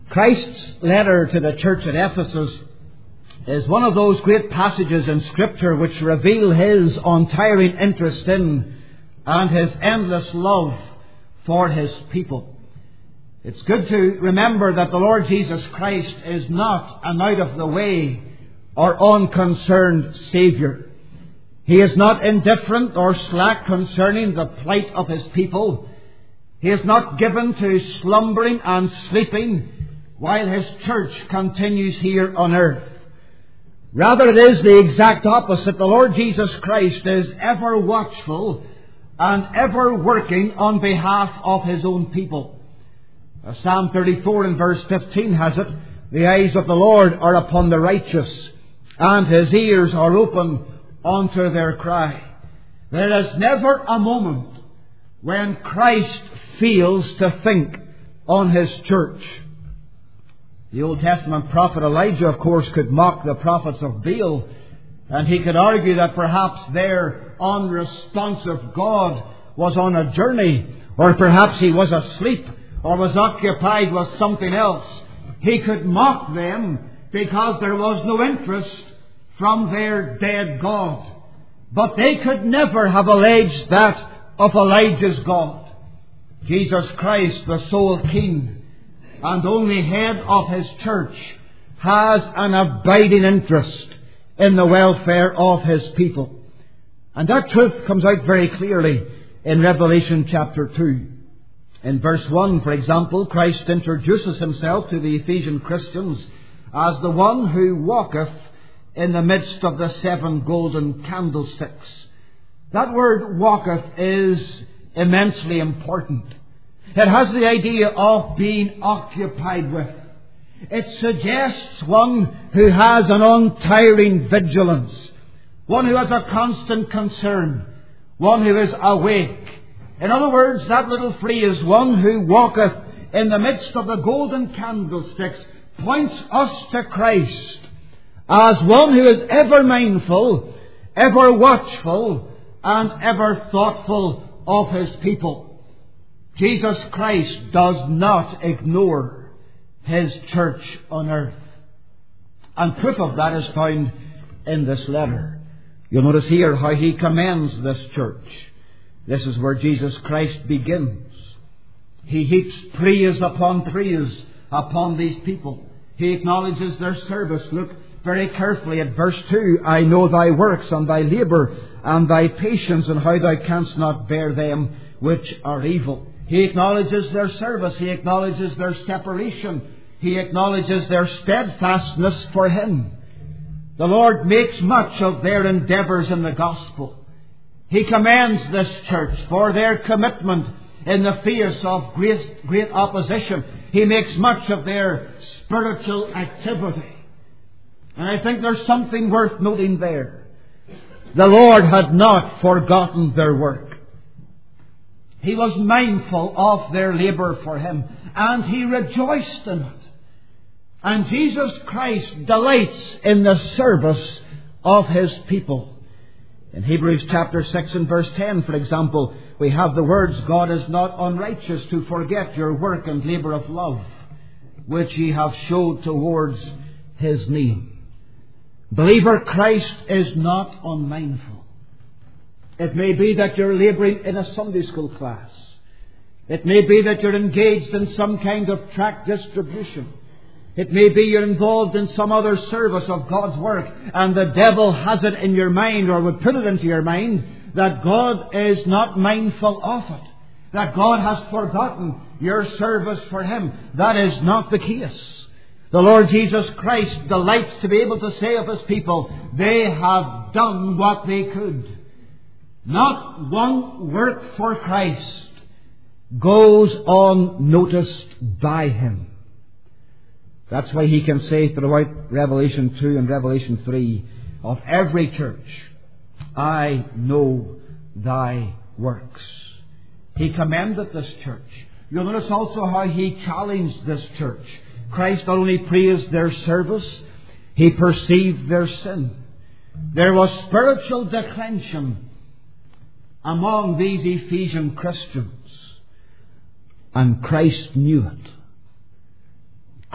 Christ's letter to the church at Ephesus is one of those great passages in Scripture which reveal His untiring interest in and His endless love for His people. It's good to remember that the Lord Jesus Christ is not an out-of-the-way or unconcerned Saviour. He is not indifferent or slack concerning the plight of His people. He is not given to slumbering and sleeping while His church continues here on earth. Rather, it is the exact opposite. The Lord Jesus Christ is ever watchful and ever working on behalf of His own people. As Psalm 34 and verse 15 has it, the eyes of the Lord are upon the righteous, and His ears are open unto their cry. There is never a moment when Christ fails to think on His church. The Old Testament prophet Elijah, of course, could mock the prophets of Baal, and he could argue that perhaps their unresponsive God was on a journey, or perhaps he was asleep, or was occupied with something else. He could mock them because there was no interest from their dead God. But they could never have alleged that of Elijah's God. Jesus Christ, the sole King and only head of His church, has an abiding interest in the welfare of His people. And that truth comes out very clearly in Revelation chapter 2. In verse 1, for example, Christ introduces Himself to the Ephesian Christians as the one who walketh in the midst of the 7 golden candlesticks. That word walketh is immensely important. It has the idea of being occupied with. It suggests one who has an untiring vigilance, one who has a constant concern, one who is awake. In other words, that little phrase, one who walketh in the midst of the golden candlesticks, points us to Christ as one who is ever mindful, ever watchful, and ever thoughtful of His people. Jesus Christ does not ignore His church on earth. And proof of that is found in this letter. You'll notice here how He commends this church. This is where Jesus Christ begins. He heaps praise upon these people. He acknowledges their service. Look very carefully at verse 2. I know thy works and thy labour and thy patience, and how thou canst not bear them which are evil. He acknowledges their service. He acknowledges their separation. He acknowledges their steadfastness for Him. The Lord makes much of their endeavours in the gospel. He commends this church for their commitment in the face of great opposition. He makes much of their spiritual activity. And I think there's something worth noting there. The Lord had not forgotten their work. He was mindful of their labour for Him, and He rejoiced in it. And Jesus Christ delights in the service of His people. In Hebrews chapter 6 and verse 10, for example, we have the words, God is not unrighteous to forget your work and labour of love, which ye have showed towards His name. Believer, Christ is not unmindful. It may be that you're labouring in a Sunday school class. It may be that you're engaged in some kind of tract distribution. It may be you're involved in some other service of God's work, and the devil has it in your mind, or would put it into your mind, that God is not mindful of it, that God has forgotten your service for Him. That is not the case. The Lord Jesus Christ delights to be able to say of His people, they have done what they could. Not one work for Christ goes unnoticed by Him. That's why He can say throughout Revelation 2 and Revelation 3 of every church, I know thy works. He commended this church. You'll notice also how He challenged this church. Christ not only praised their service, He perceived their sin. There was spiritual declension among these Ephesian Christians, and Christ knew it.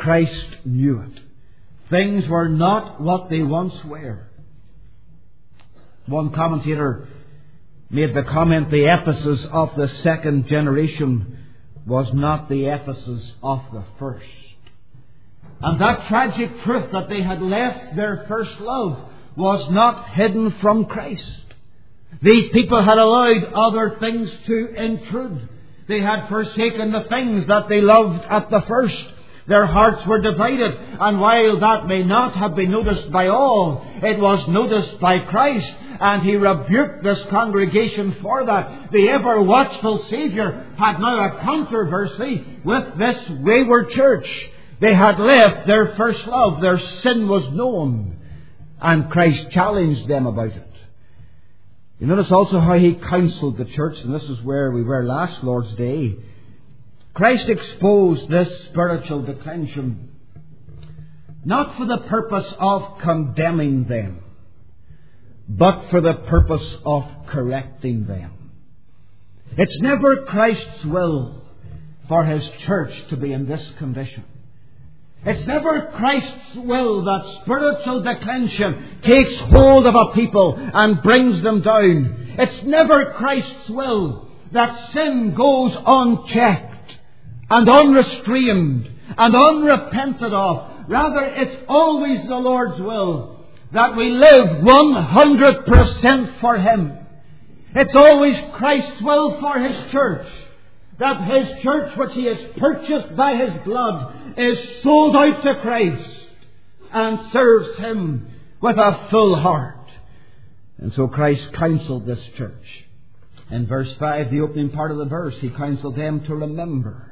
Christ knew it. Things were not what they once were. One commentator made the comment, the Ephesus of the second generation was not the Ephesus of the first. And that tragic truth that they had left their first love was not hidden from Christ. These people had allowed other things to intrude. They had forsaken the things that they loved at the first. Their hearts were divided, and while that may not have been noticed by all, it was noticed by Christ, and He rebuked this congregation for that. The ever-watchful Saviour had now a controversy with this wayward church. They had left their first love. Their sin was known, and Christ challenged them about it. You notice also how He counseled the church, and this is where we were last Lord's Day. Christ exposed this spiritual declension not for the purpose of condemning them, but for the purpose of correcting them. It's never Christ's will for His church to be in this condition. It's never Christ's will that spiritual declension takes hold of a people and brings them down. It's never Christ's will that sin goes unchecked and unrestrained and unrepented of. Rather, it's always the Lord's will that we live 100% for Him. It's always Christ's will for His church that His church, which He has purchased by His blood, is sold out to Christ and serves Him with a full heart. And so Christ counseled this church. In verse 5, the opening part of the verse, He counseled them to remember.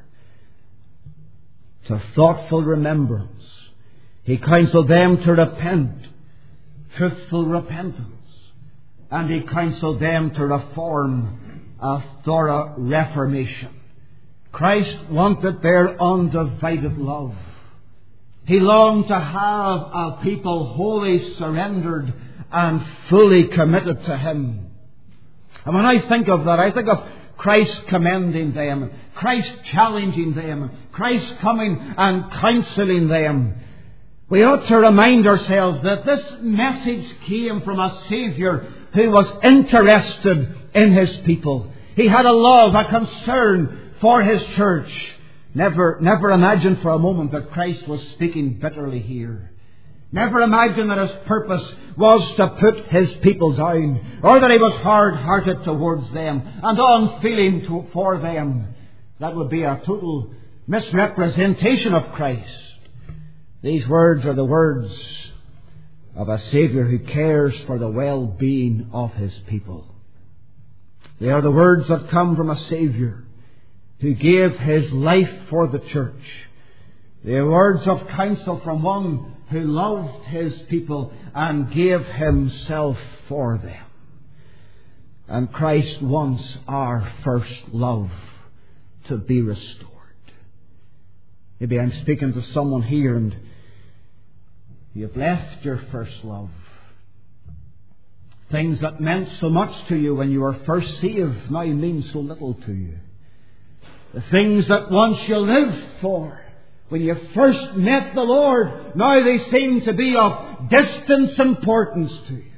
To thoughtful remembrance. He counseled them to repent. Truthful repentance. And He counseled them to reform, a thorough reformation. Christ wanted their undivided love. He longed to have a people wholly surrendered and fully committed to Him. And when I think of that, I think of Christ commending them, Christ challenging them, Christ coming and counseling them. We ought to remind ourselves that this message came from a Saviour who was interested in His people. He had a love, a concern for His church. Never imagine for a moment that Christ was speaking bitterly here. Never imagine that His purpose was to put His people down, or that He was hard-hearted towards them and unfeeling for them. That would be a total misrepresentation of Christ. These words are the words of a Saviour who cares for the well-being of His people. They are the words that come from a Saviour who gave His life for the church. They are words of counsel from one who loved His people and gave Himself for them. And Christ wants our first love to be restored. Maybe I'm speaking to someone here and you've left your first love. Things that meant so much to you when you were first saved now mean so little to you. The things that once you lived for when you first met the Lord, now they seem to be of distant importance to you.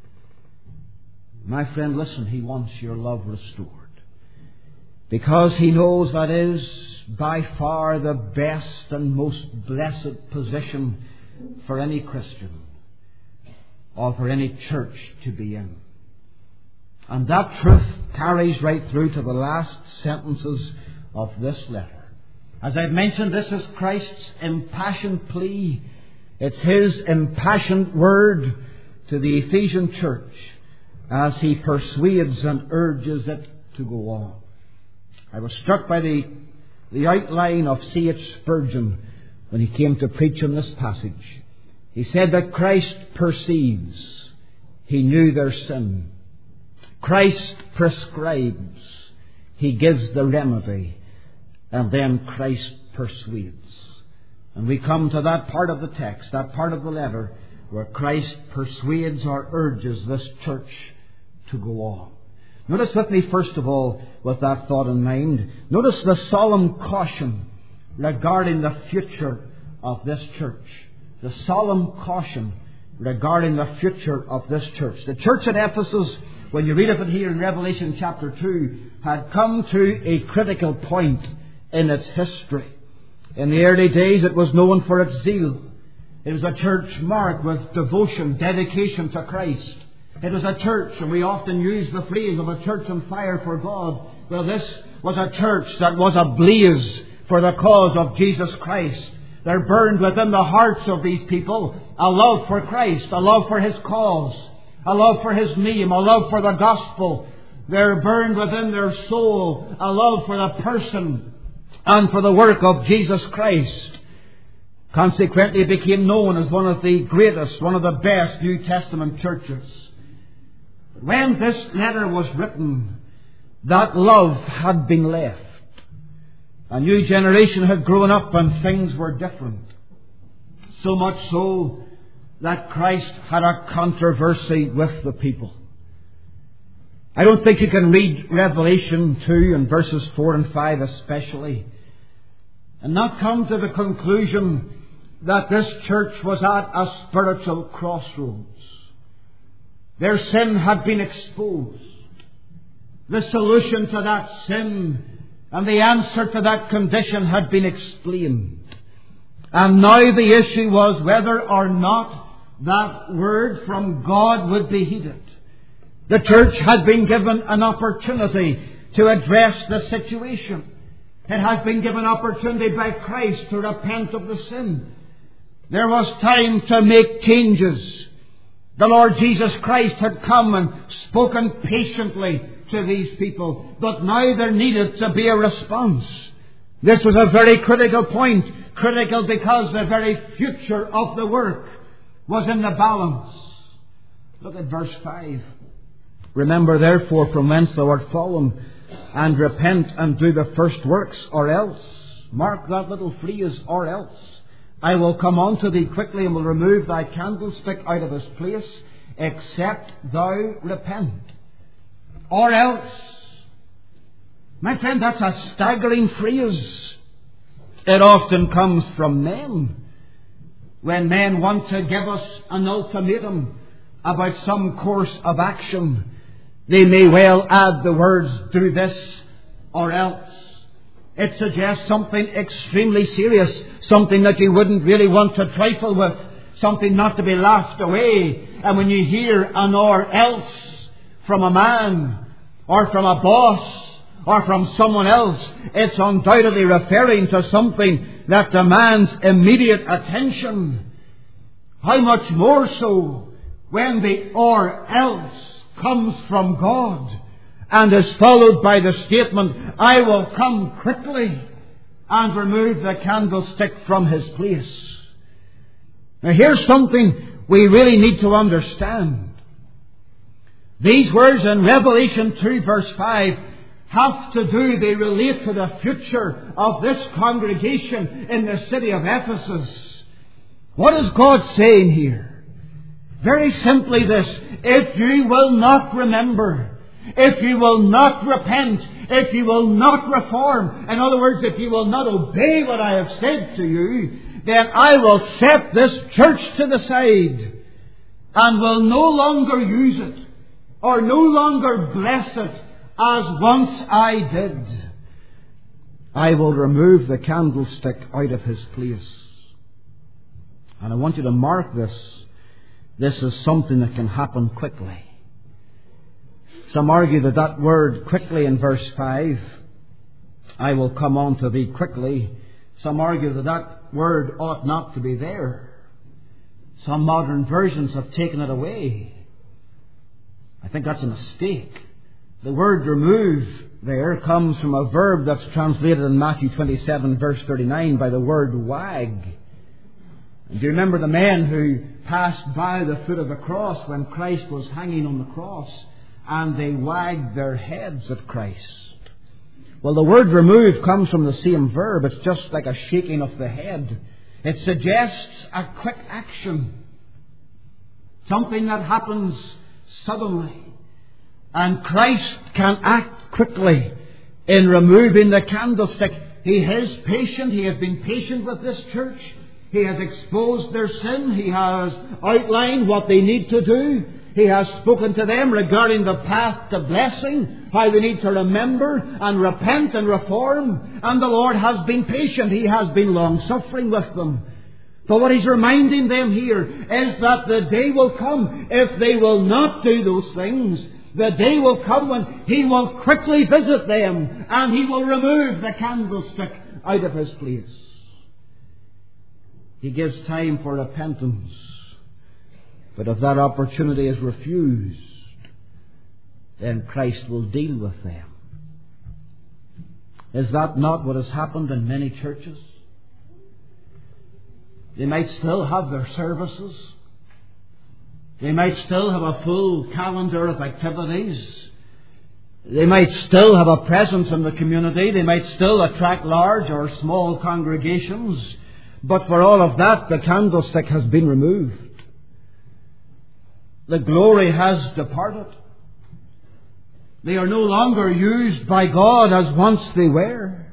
My friend, listen, He wants your love restored. Because He knows that is by far the best and most blessed position for any Christian or for any church to be in. And that truth carries right through to the last sentences of this letter. As I've mentioned, this is Christ's impassioned plea. It's His impassioned word to the Ephesian church as He persuades and urges it to go on. I was struck by the outline of C.H. Spurgeon when he came to preach on this passage. He said that Christ perceives. He knew their sin. Christ prescribes. He gives the remedy. And then Christ persuades. And we come to that part of the text, that part of the letter, where Christ persuades or urges this church to go on. Notice with me, first of all, with that thought in mind, notice the solemn caution regarding the future of this church. The solemn caution regarding the future of this church. The church at Ephesus, when you read of it here in Revelation chapter 2, had come to a critical point in its history. In the early days, it was known for its zeal. It was a church marked with devotion, dedication to Christ. It was a church, and we often use the phrase of a church on fire for God. Well, this was a church that was ablaze for the cause of Jesus Christ. There burned within the hearts of these people a love for Christ, a love for His cause, a love for His name, a love for the gospel. There burned within their soul a love for the person and for the work of Jesus Christ. Consequently, it became known as one of the greatest, one of the best New Testament churches. When this letter was written, that love had been left. A new generation had grown up and things were different. So much so that Christ had a controversy with the people. I don't think you can read Revelation 2 and verses 4 and 5 especially and not come to the conclusion that this church was at a spiritual crossroads. Their sin had been exposed. The solution to that sin and the answer to that condition had been explained. And now the issue was whether or not that word from God would be heeded. The church had been given an opportunity to address the situation. It has been given opportunity by Christ to repent of the sin. There was time to make changes. The Lord Jesus Christ had come and spoken patiently to these people, but now there needed to be a response. This was a very critical point. Critical because the very future of the work was in the balance. Look at verse 5. Remember therefore from whence thou art fallen, and repent and do the first works, or else. Mark that little phrase, or else. I will come unto thee quickly and will remove thy candlestick out of his place, except thou repent. Or else. My friend, that's a staggering phrase. It often comes from men. When men want to give us an ultimatum about some course of action, they may well add the words, do this or else. It suggests something extremely serious, something that you wouldn't really want to trifle with, something not to be laughed away. And when you hear an or else from a man, or from a boss, or from someone else, it's undoubtedly referring to something that demands immediate attention. How much more so when the or else comes from God and is followed by the statement, I will come quickly and remove the candlestick from his place. Now here's something we really need to understand. These words in Revelation 2 verse 5 have to do, they relate to the future of this congregation in the city of Ephesus. What is God saying here? Very simply this: if you will not remember, if you will not repent, if you will not reform, in other words, if you will not obey what I have said to you, then I will set this church to the side and will no longer use it or no longer bless it as once I did. I will remove the candlestick out of his place. And I want you to mark this. This is something that can happen quickly. Some argue that that word quickly in verse 5, I will come on to thee quickly. Some argue that that word ought not to be there. Some modern versions have taken it away. I think that's a mistake. The word remove there comes from a verb that's translated in Matthew 27 verse 39 by the word wag. Do you remember the men who passed by the foot of the cross when Christ was hanging on the cross, and they wagged their heads at Christ? Well, the word remove comes from the same verb. It's just like a shaking of the head. It suggests a quick action. Something that happens suddenly. And Christ can act quickly in removing the candlestick. He is patient. He has been patient with this church. He has exposed their sin. He has outlined what they need to do. He has spoken to them regarding the path to blessing, how they need to remember and repent and reform. And the Lord has been patient. He has been long-suffering with them. But what He's reminding them here is that the day will come, if they will not do those things, the day will come when He will quickly visit them and He will remove the candlestick out of His place. He gives time for repentance. But if that opportunity is refused, then Christ will deal with them. Is that not what has happened in many churches? They might still have their services. They might still have a full calendar of activities. They might still have a presence in the community. They might still attract large or small congregations. But for all of that, the candlestick has been removed. The glory has departed. They are no longer used by God as once they were.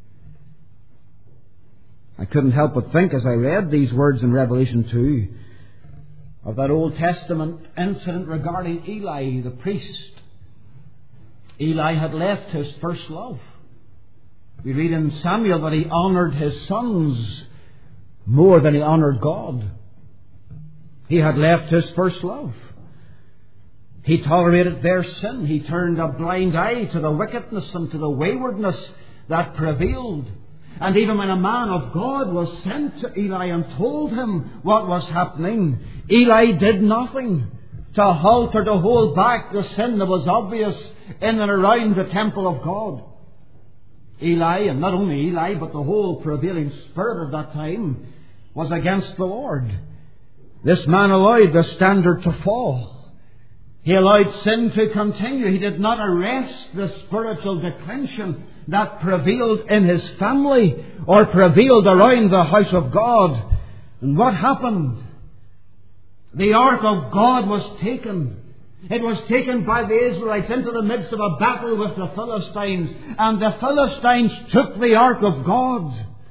I couldn't help but think as I read these words in Revelation 2 of that Old Testament incident regarding Eli the priest. Eli had left his first love. We read in Samuel that he honoured his sons more than he honoured God. He had left his first love. He tolerated their sin. He turned a blind eye to the wickedness and to the waywardness that prevailed. And even when a man of God was sent to Eli and told him what was happening, Eli did nothing to halt or to hold back the sin that was obvious in and around the temple of God. Eli, and not only Eli, but the whole prevailing spirit of that time, was against the Lord. This man allowed the standard to fall. He allowed sin to continue. He did not arrest the spiritual declension that prevailed in his family or prevailed around the house of God. And what happened? The ark of God was taken. It was taken by the Israelites into the midst of a battle with the Philistines. And the Philistines took the ark of God.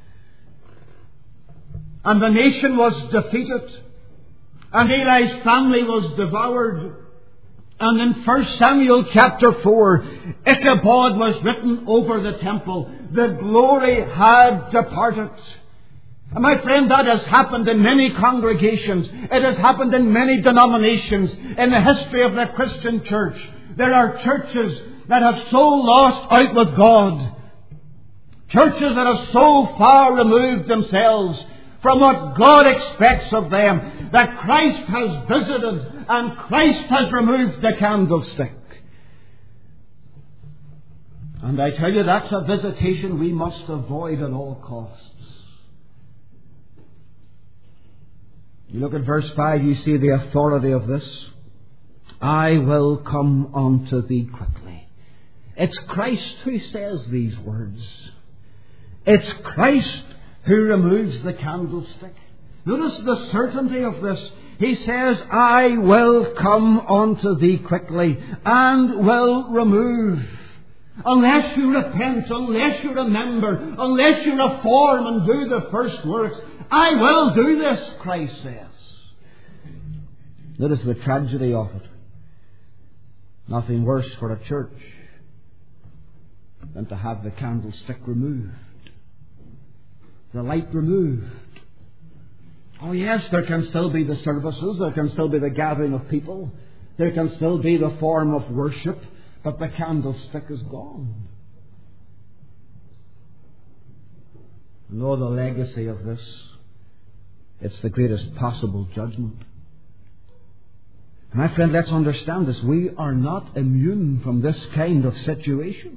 And the nation was defeated. And Eli's family was devoured. And in 1 Samuel chapter 4, Ichabod was written over the temple. The glory had departed. And my friend, that has happened in many congregations. It has happened in many denominations. In the history of the Christian church, there are churches that have so lost out with God. Churches that have so far removed themselves from what God expects of them, that Christ has visited and Christ has removed the candlestick. And I tell you, that's a visitation we must avoid at all costs. You look at verse 5, you see the authority of this. I will come unto thee quickly. It's Christ who says these words. It's Christ who removes the candlestick. Notice the certainty of this. He says, I will come unto thee quickly and will remove. Unless you repent, unless you remember, unless you reform and do the first works, I will do this, Christ says. Notice the tragedy of it. Nothing worse for a church than to have the candlestick removed. The light removed. Oh yes, there can still be the services, there can still be the gathering of people, there can still be the form of worship, but the candlestick is gone. Know the legacy of this. It's the greatest possible judgment. My friend, let's understand this. We are not immune from this kind of situation.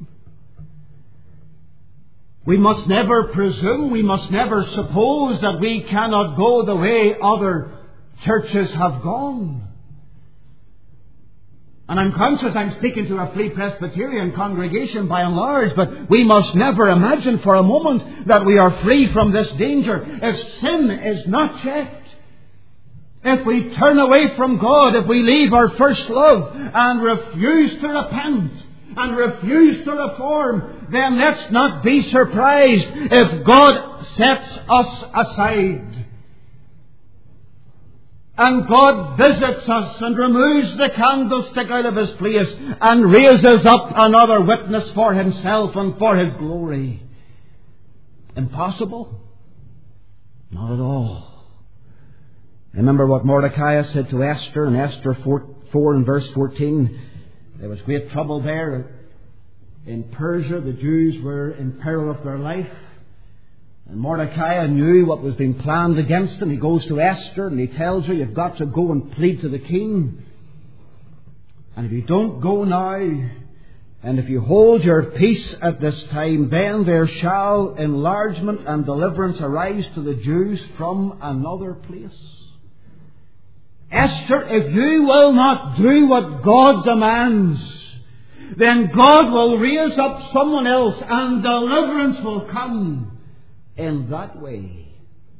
We must never presume, we must never suppose that we cannot go the way other churches have gone. And I'm conscious I'm speaking to a Free Presbyterian congregation by and large, but we must never imagine for a moment that we are free from this danger. If sin is not checked, if we turn away from God, if we leave our first love and refuse to repent and refuse to reform, then let's not be surprised if God sets us aside And God visits us and removes the candlestick out of his place and raises up another witness for himself and for his glory. Impossible? Not at all. Remember what Mordecai said to Esther in Esther 4 and verse 14. There was great trouble there. In Persia, the Jews were in peril of their life. And Mordecai knew what was being planned against him. He goes to Esther and he tells her, you've got to go and plead to the king. And if you don't go now, and if you hold your peace at this time, then there shall enlargement and deliverance arise to the Jews from another place. Esther, if you will not do what God demands, then God will raise up someone else and deliverance will come in that way.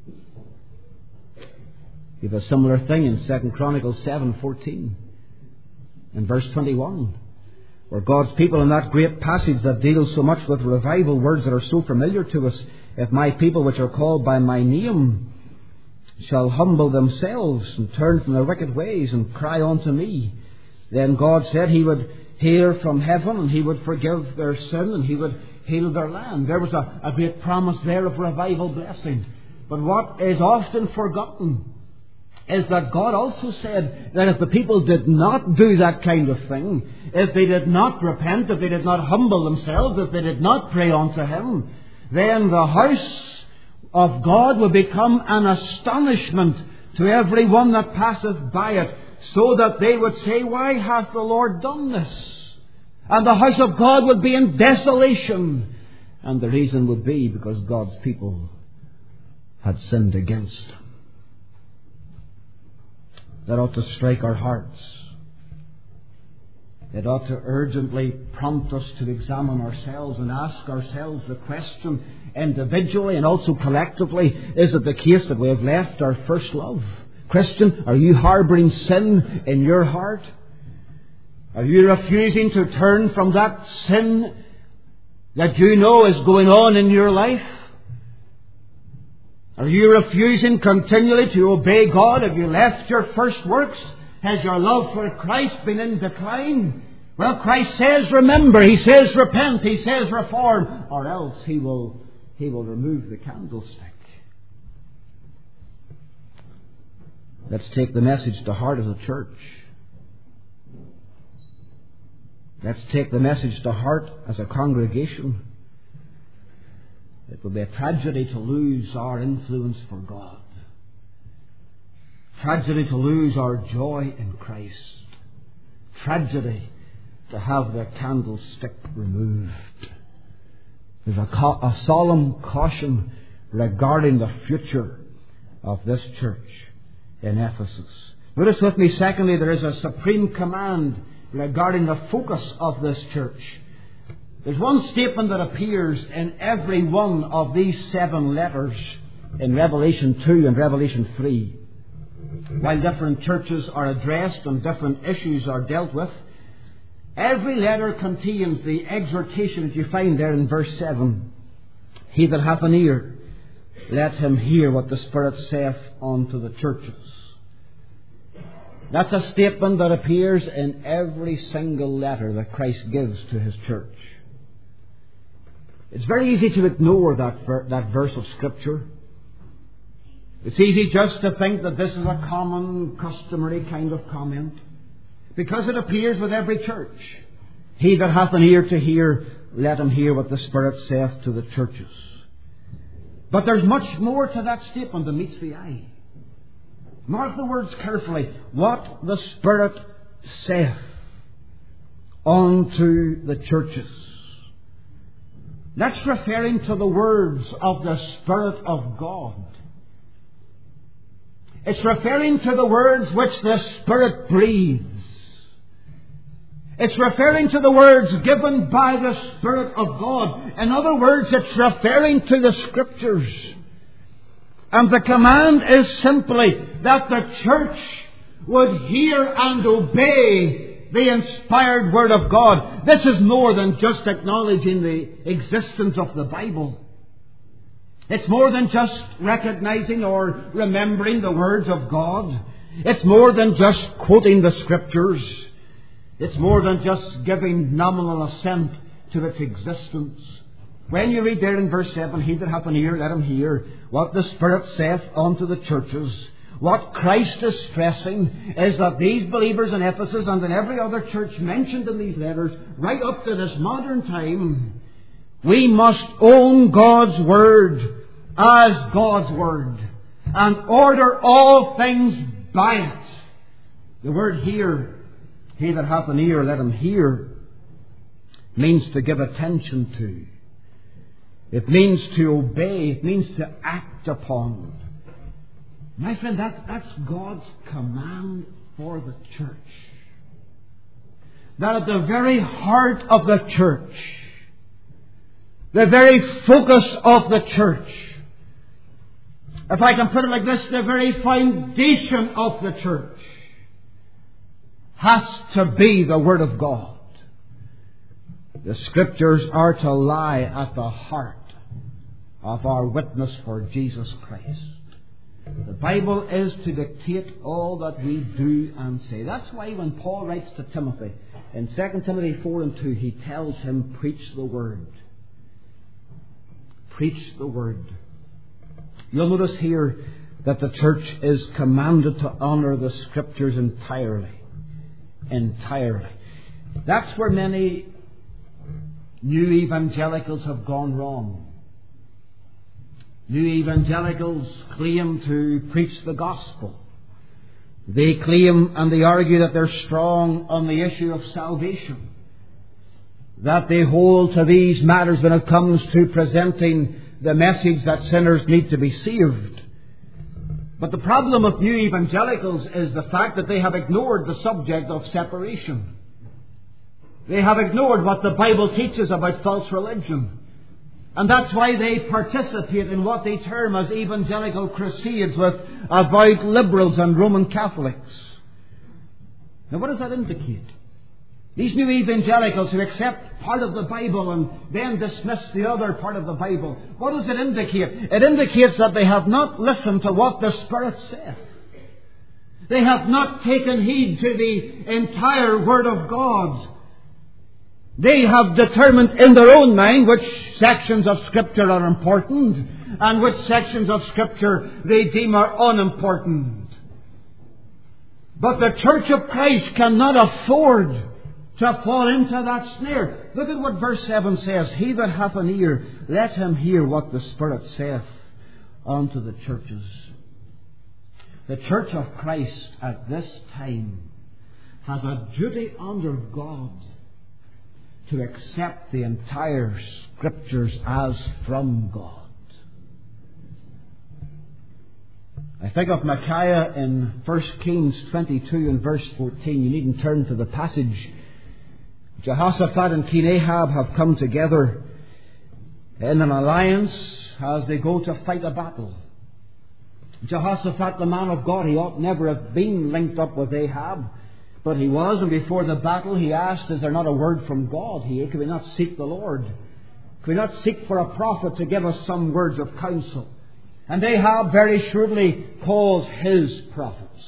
You have a similar thing in 2 Chronicles 7:14 and verse 21, where God's people in that great passage that deals so much with revival, words that are so familiar to us, if my people which are called by my name shall humble themselves and turn from their wicked ways and cry unto me, then God said he would hear from heaven and he would forgive their sin and he would heal their land. There was a great promise there of revival blessing. But what is often forgotten is that God also said that if the people did not do that kind of thing, if they did not repent, if they did not humble themselves, if they did not pray unto him, then the house of God would become an astonishment to every one that passeth by it, so that they would say, why hath the Lord done this? And the house of God would be in desolation. And the reason would be because God's people had sinned against him. That ought to strike our hearts. It ought to urgently prompt us to examine ourselves and ask ourselves the question, individually and also collectively, is it the case that we have left our first love? Christian, are you harbouring sin in your heart? Are you refusing to turn from that sin that you know is going on in your life? Are you refusing continually to obey God? Have you left your first works? Has your love for Christ been in decline? Well, Christ says remember, He says repent, He says reform, or else He will remove the candlestick. Let's take the message to heart as a church. Let's take the message to heart as a congregation. It would be a tragedy to lose our influence for God. Tragedy to lose our joy in Christ. Tragedy to have the candlestick removed. There's a solemn caution regarding the future of this church in Ephesus. Notice with me, secondly, there is a supreme command regarding the focus of this church. There's one statement that appears in every one of these 7 letters in Revelation 2 and Revelation 3. While different churches are addressed and different issues are dealt with, every letter contains the exhortation that you find there in verse 7. He that hath an ear, let him hear what the Spirit saith unto the churches. That's a statement that appears in every single letter that Christ gives to His church. It's very easy to ignore that verse of Scripture. It's easy just to think that this is a common, customary kind of comment, because it appears with every church. He that hath an ear to hear, let him hear what the Spirit saith to the churches. But there's much more to that statement than meets the eye. Mark the words carefully. What the Spirit saith unto the churches. That's referring to the words of the Spirit of God. It's referring to the words which the Spirit breathes. It's referring to the words given by the Spirit of God. In other words, it's referring to the Scriptures. And the command is simply that the church would hear and obey the inspired Word of God. This is more than just acknowledging the existence of the Bible. It's more than just recognizing or remembering the words of God. It's more than just quoting the Scriptures. It's more than just giving nominal assent to its existence. When you read there in verse 7, he that hath an ear, let him hear what the Spirit saith unto the churches. What Christ is stressing is that these believers in Ephesus and in every other church mentioned in these letters, right up to this modern time, we must own God's Word as God's Word and order all things by it. The word hear, he that hath an ear, let him hear, means to give attention to. It means to obey. It means to act upon. My friend, that's God's command for the church. That at the very heart of the church, the very focus of the church, if I can put it like this, the very foundation of the church has to be the Word of God. The Scriptures are to lie at the heart of our witness for Jesus Christ. The Bible is to dictate all that we do and say. That's why when Paul writes to Timothy, in 2 Timothy 4:2, he tells him, preach the Word. Preach the Word. You'll notice here that the church is commanded to honour the Scriptures entirely. Entirely. That's where many new evangelicals have gone wrong. New evangelicals claim to preach the gospel. They claim and they argue that they're strong on the issue of salvation. That they hold to these matters when it comes to presenting the message that sinners need to be saved. But the problem with new evangelicals is the fact that they have ignored the subject of separation. They have ignored what the Bible teaches about false religion. And that's why they participate in what they term as evangelical crusades with avowed liberals and Roman Catholics. Now what does that indicate? These new evangelicals who accept part of the Bible and then dismiss the other part of the Bible, what does it indicate? It indicates that they have not listened to what the Spirit saith. They have not taken heed to the entire Word of God. They have determined in their own mind which sections of Scripture are important and which sections of Scripture they deem are unimportant. But the Church of Christ cannot afford to fall into that snare. Look at what verse 7 says. He that hath an ear, let him hear what the Spirit saith unto the churches. The Church of Christ at this time has a duty under God to accept the entire Scriptures as from God. I think of Micaiah in 1 Kings 22 and verse 14. You needn't turn to the passage. Jehoshaphat and King Ahab have come together in an alliance as they go to fight a battle. Jehoshaphat, the man of God, he ought never have been linked up with Ahab. But he was, and before the battle he asked, is there not a word from God here? Can we not seek the Lord? Can we not seek for a prophet to give us some words of counsel? And Ahab very shrewdly calls his prophets.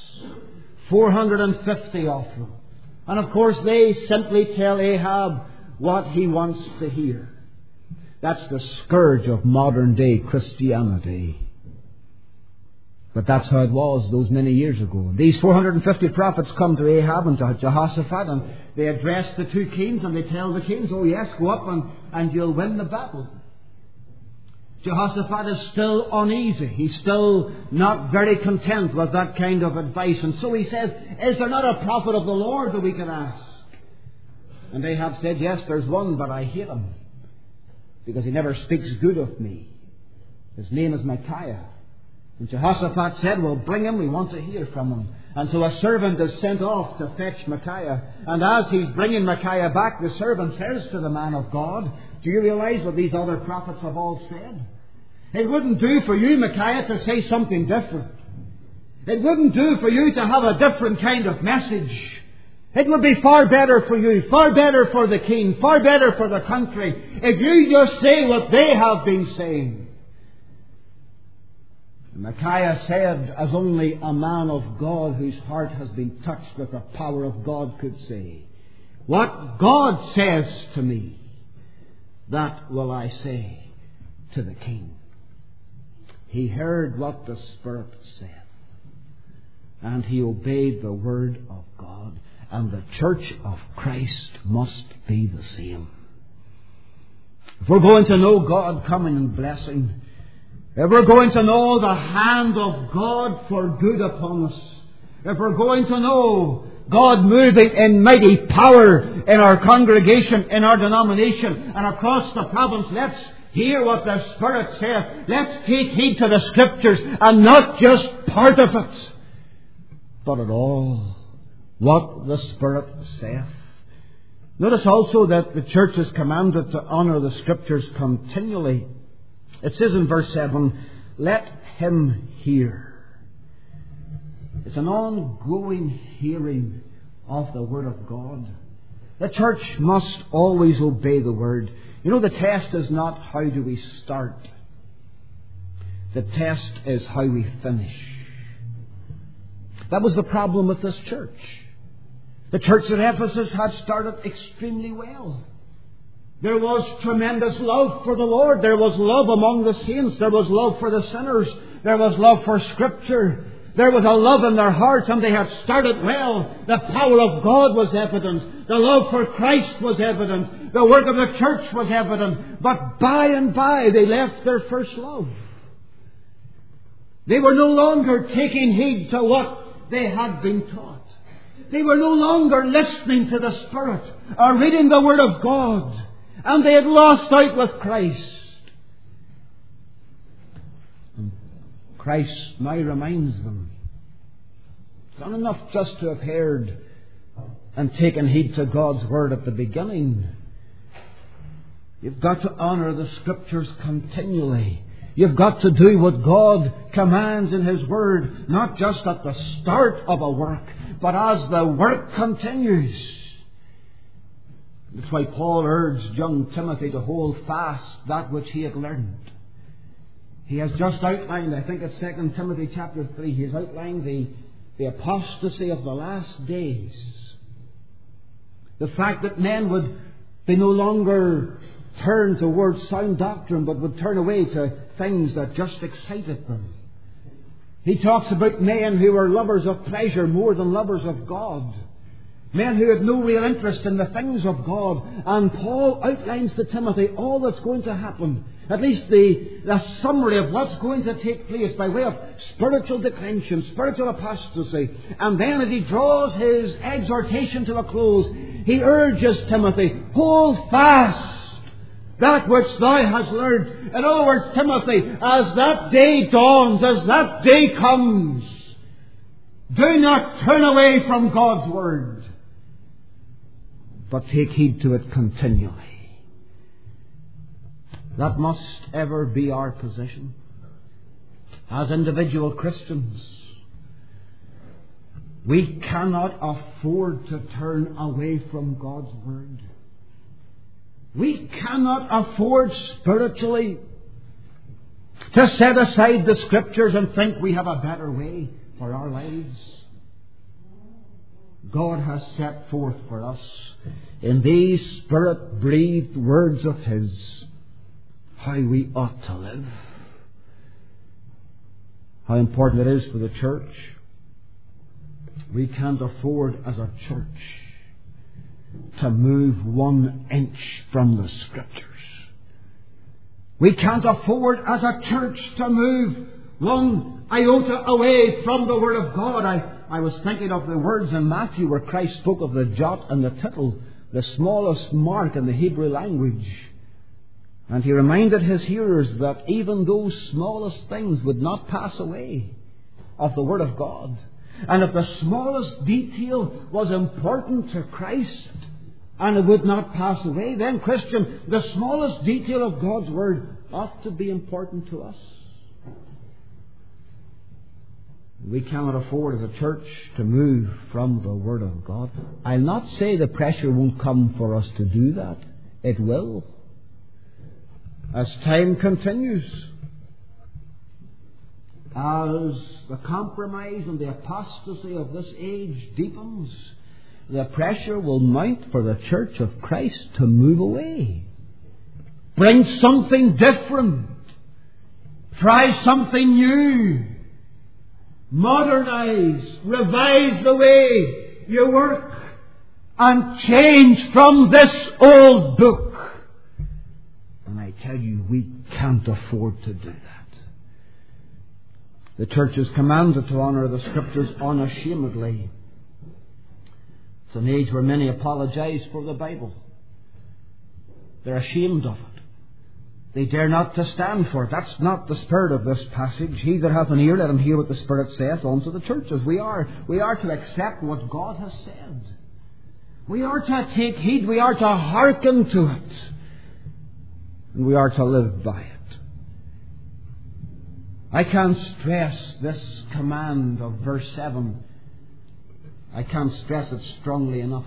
450 of them. And of course they simply tell Ahab what he wants to hear. That's the scourge of modern day Christianity. But that's how it was those many years ago. These 450 prophets come to Ahab and to Jehoshaphat, and they address the two kings, and they tell the kings, oh yes, go up and you'll win the battle. Jehoshaphat is still uneasy. He's still not very content with that kind of advice. And so he says, is there not a prophet of the Lord that we can ask? And Ahab said, yes, there's one, but I hate him, because he never speaks good of me. His name is Micaiah. And Jehoshaphat said, well, bring him, we want to hear from him. And so a servant is sent off to fetch Micaiah. And as he's bringing Micaiah back, the servant says to the man of God, do you realize what these other prophets have all said? It wouldn't do for you, Micaiah, to say something different. It wouldn't do for you to have a different kind of message. It would be far better for you, far better for the king, far better for the country, if you just say what they have been saying. And Micaiah said, as only a man of God whose heart has been touched with the power of God could say, what God says to me, that will I say to the king. He heard what the Spirit said, and he obeyed the word of God. And the church of Christ must be the same. If we're going to know God coming in blessing, if we're going to know the hand of God for good upon us, if we're going to know God moving in mighty power in our congregation, in our denomination, and across the province, let's hear what the Spirit saith. Let's take heed to the Scriptures, and not just part of it, but at all what the Spirit saith. Notice also that the church is commanded to honour the Scriptures continually. It says in verse 7, let him hear. It's an ongoing hearing of the Word of God. The church must always obey the Word. You know, the test is not how do we start. The test is how we finish. That was the problem with this church. The church at Ephesus had started extremely well. There was tremendous love for the Lord. There was love among the saints. There was love for the sinners. There was love for Scripture. There was a love in their hearts, and they had started well. The power of God was evident. The love for Christ was evident. The work of the church was evident. But by and by they left their first love. They were no longer taking heed to what they had been taught. They were no longer listening to the Spirit or reading the Word of God. And they had lost out with Christ. And Christ now reminds them, it's not enough just to have heard and taken heed to God's Word at the beginning. You've got to honour the Scriptures continually. You've got to do what God commands in His Word, not just at the start of a work, but as the work continues. That's why Paul urged young Timothy to hold fast that which he had learned. He has just outlined, I think it's 2 Timothy chapter 3, he has outlined the apostasy of the last days. The fact that men would be no longer turn towards sound doctrine, but would turn away to things that just excited them. He talks about men who were lovers of pleasure more than lovers of God. Men who had no real interest in the things of God. And Paul outlines to Timothy all that's going to happen. At least the summary of what's going to take place by way of spiritual declension, spiritual apostasy. And then as he draws his exhortation to a close, he urges Timothy, hold fast that which thou hast learned. In other words, Timothy, as that day dawns, as that day comes, do not turn away from God's Word, but take heed to it continually. That must ever be our position as individual Christians. We cannot afford to turn away from God's Word. We cannot afford spiritually to set aside the Scriptures and think we have a better way for our lives. God has set forth for us in these Spirit-breathed words of His how we ought to live. How important it is for the church. We can't afford as a church to move 1 inch from the Scriptures. We can't afford as a church to move 1 iota away from the Word of God. I was thinking of the words in Matthew where Christ spoke of the jot and the tittle, the smallest mark in the Hebrew language. And He reminded His hearers that even those smallest things would not pass away of the Word of God. And if the smallest detail was important to Christ and it would not pass away, then, Christian, the smallest detail of God's Word ought to be important to us. We cannot afford as a church to move from the Word of God. I'll not say the pressure won't come for us to do that. It will. As time continues. as the compromise and the apostasy of this age deepens, the pressure will mount for the Church of Christ to move away. Bring something different. Try something new. Modernize, revise the way you work, and change from this old book. And I tell you, we can't afford to do that. The church is commanded to honour the Scriptures unashamedly. It's an age where many apologise for the Bible. They're ashamed of it. They dare not to stand for it. That's not the spirit of this passage. He that hath an ear, let him hear what the Spirit saith unto the churches. We are to accept what God has said. We are to take heed. We are to hearken to it. And we are to live by it. I can't stress this command of verse 7. I can't stress it strongly enough.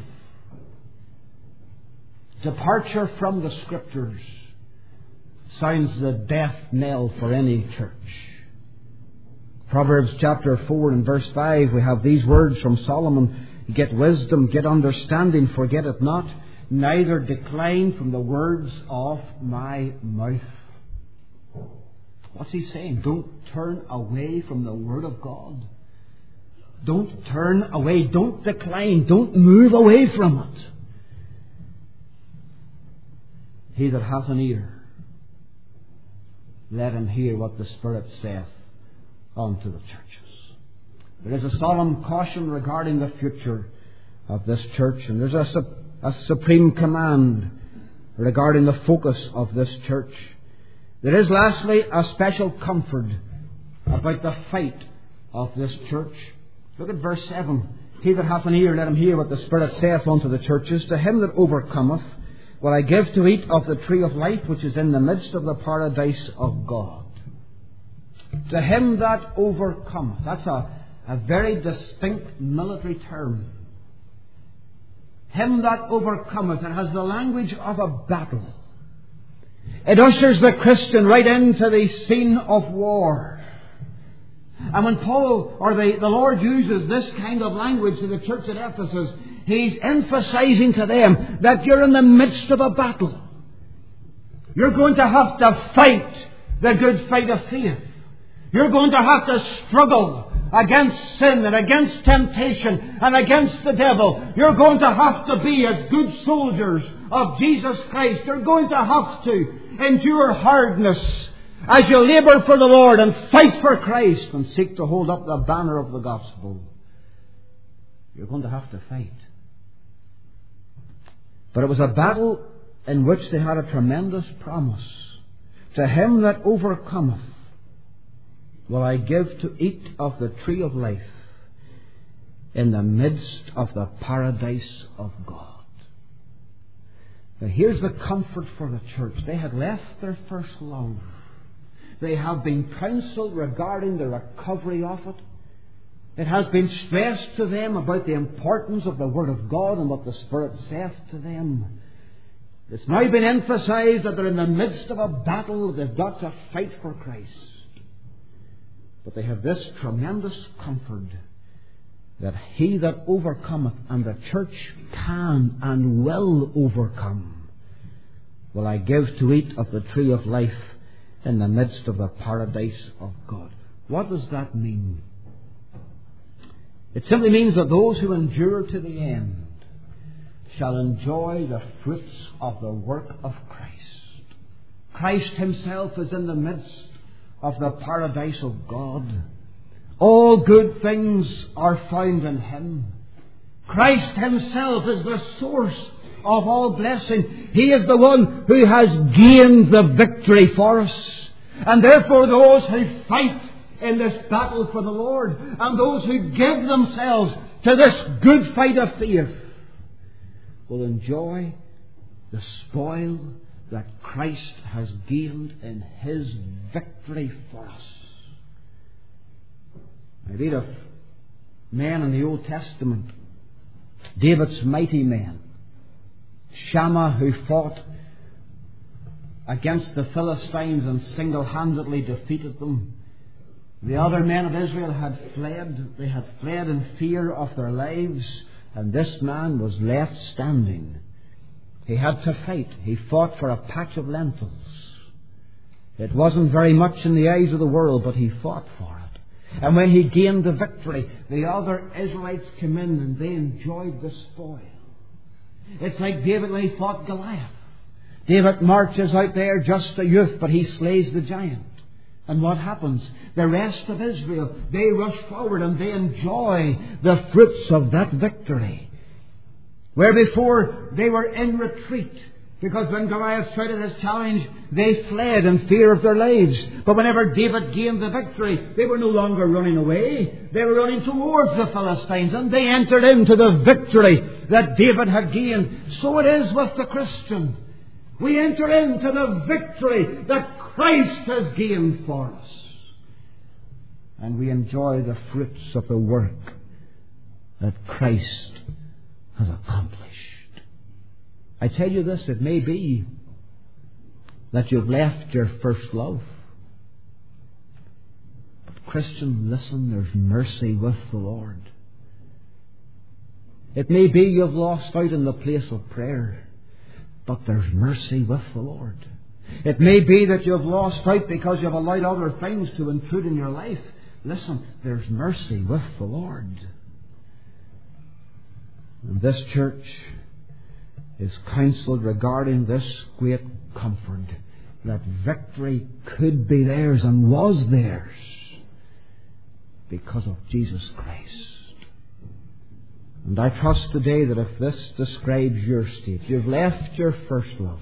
Departure from the Scriptures sounds the death knell for any church. Proverbs chapter 4 and verse 5, we have these words from Solomon: get wisdom, get understanding, forget it not, neither decline from the words of my mouth. What's he saying? Don't turn away from the Word of God. Don't turn away. Don't decline. Don't move away from it. He that hath an ear, let him hear what the Spirit saith unto the churches. There is a solemn caution regarding the future of this church, and there's a supreme command regarding the focus of this church. There is, lastly, a special comfort about the fight of this church. Look at verse 7. He that hath an ear, let him hear what the Spirit saith unto the churches. To him that overcometh will I give to eat of the tree of life, which is in the midst of the paradise of God. To him that overcometh. That's a very distinct military term. Him that overcometh. It has the language of a battle. It ushers the Christian right into the scene of war. And when Paul, or the Lord, uses this kind of language to the church at Ephesus, he's emphasizing to them that you're in the midst of a battle. You're going to have to fight the good fight of faith. You're going to have to struggle against sin and against temptation and against the devil. You're going to have to be as good soldiers of Jesus Christ. You're going to have to endure hardness as you labour for the Lord and fight for Christ and seek to hold up the banner of the gospel. You're going to have to fight. But it was a battle in which they had a tremendous promise. To him that overcometh will I give to eat of the tree of life in the midst of the paradise of God. Now here's the comfort for the church. They had left their first love. They have been counselled regarding the recovery of it. It has been stressed to them about the importance of the Word of God and what the Spirit saith to them. It's now been emphasized that they're in the midst of a battle. They've got to fight for Christ. But they have this tremendous comfort that he that overcometh, and the church can and will overcome, will I give to eat of the tree of life in the midst of the paradise of God. What does that mean? It simply means that those who endure to the end shall enjoy the fruits of the work of Christ. Christ himself is in the midst of the paradise of God. All good things are found in him. Christ himself is the source of all blessing. He is the one who has gained the victory for us. And therefore those who fight in this battle for the Lord, and those who give themselves to this good fight of faith, will enjoy the spoil that Christ has gained in his victory for us. I read of men in the Old Testament, David's mighty men, Shammah, who fought against the Philistines and single-handedly defeated them. The other men of Israel had fled. They had fled in fear of their lives, and this man was left standing. He had to fight. He fought for a patch of lentils. It wasn't very much in the eyes of the world, but he fought for it. And when he gained the victory, the other Israelites came in and they enjoyed the spoil. It's like David when he fought Goliath. David marches out there just a youth, but he slays the giant. And what happens? The rest of Israel, they rush forward and they enjoy the fruits of that victory. Where before they were in retreat, because when Goliath shouted his challenge, they fled in fear of their lives. But whenever David gained the victory, they were no longer running away. They were running towards the Philistines, and they entered into the victory that David had gained. So it is with the Christian. We enter into the victory that Christ has gained for us. And we enjoy the fruits of the work that Christ has accomplished. I tell you this, it may be that you've left your first love. But Christian, listen, there's mercy with the Lord. It may be you've lost out in the place of prayer, but there's mercy with the Lord. It may be that you've lost out because you've allowed other things to intrude in your life. Listen, there's mercy with the Lord. And this church is counselled regarding this great comfort, that victory could be theirs and was theirs because of Jesus Christ. And I trust today that if this describes your state, you've left your first love.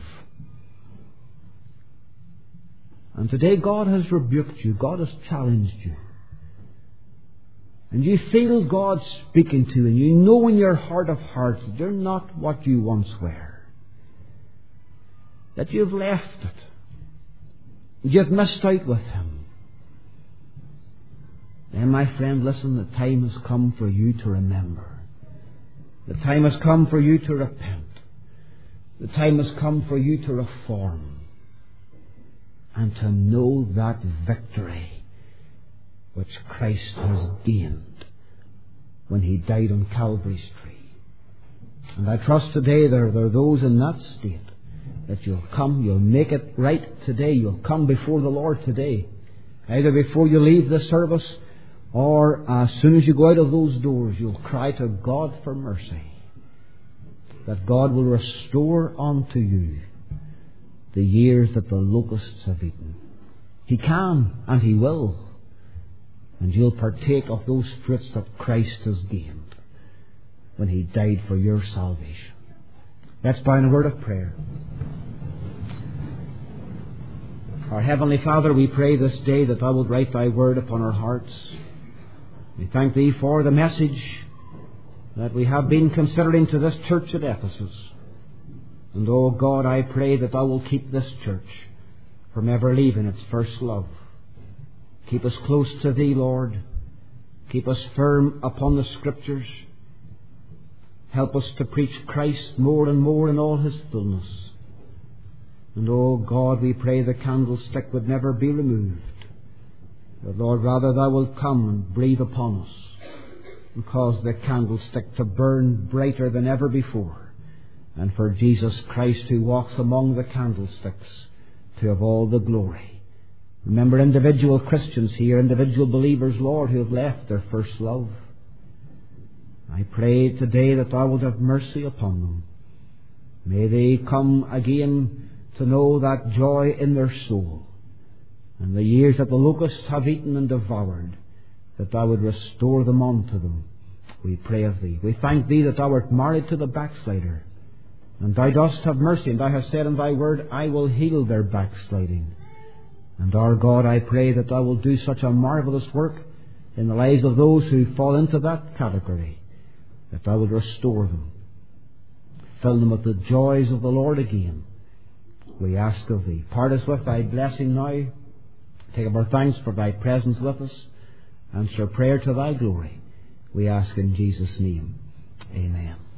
And today God has rebuked you, God has challenged you. And you feel God speaking to you, and you know in your heart of hearts that you're not what you once were. That you've left it. You've missed out with Him. Then, my friend, listen, the time has come for you to remember. The time has come for you to repent. The time has come for you to reform. And to know that victory which Christ has gained when He died on Calvary's tree. And I trust today there are those in that state that you'll come, you'll make it right today. You'll come before the Lord today. Either before you leave the service or as soon as you go out of those doors, you'll cry to God for mercy. That God will restore unto you the years that the locusts have eaten. He can and He will. And you'll partake of those fruits that Christ has gained when He died for your salvation. Let's bow in a word of prayer. Our Heavenly Father, we pray this day that Thou wilt write Thy word upon our hearts. We thank Thee for the message that we have been considering to this church at Ephesus. And, oh God, I pray that Thou wilt keep this church from ever leaving its first love. Keep us close to Thee, Lord. Keep us firm upon the Scriptures. Help us to preach Christ more and more in all His fullness. And, oh God, we pray the candlestick would never be removed. But, Lord, rather Thou wilt come and breathe upon us and cause the candlestick to burn brighter than ever before. And for Jesus Christ, who walks among the candlesticks, to have all the glory. Remember individual Christians here, individual believers, Lord, who have left their first love. I pray today that Thou wilt have mercy upon them. May they come again to know that joy in their soul. And the years that the locusts have eaten and devoured, that Thou would restore them unto them. We pray of Thee. We thank Thee that Thou art married to the backslider. And Thou dost have mercy, and Thou hast said in Thy word, I will heal their backsliding. And our God, I pray that Thou wilt do such a marvellous work in the lives of those who fall into that category, that Thou wilt restore them. Fill them with the joys of the Lord again. We ask of Thee. Part us with Thy blessing now. Take up our thanks for Thy presence with us. Answer prayer to Thy glory. We ask in Jesus' name. Amen.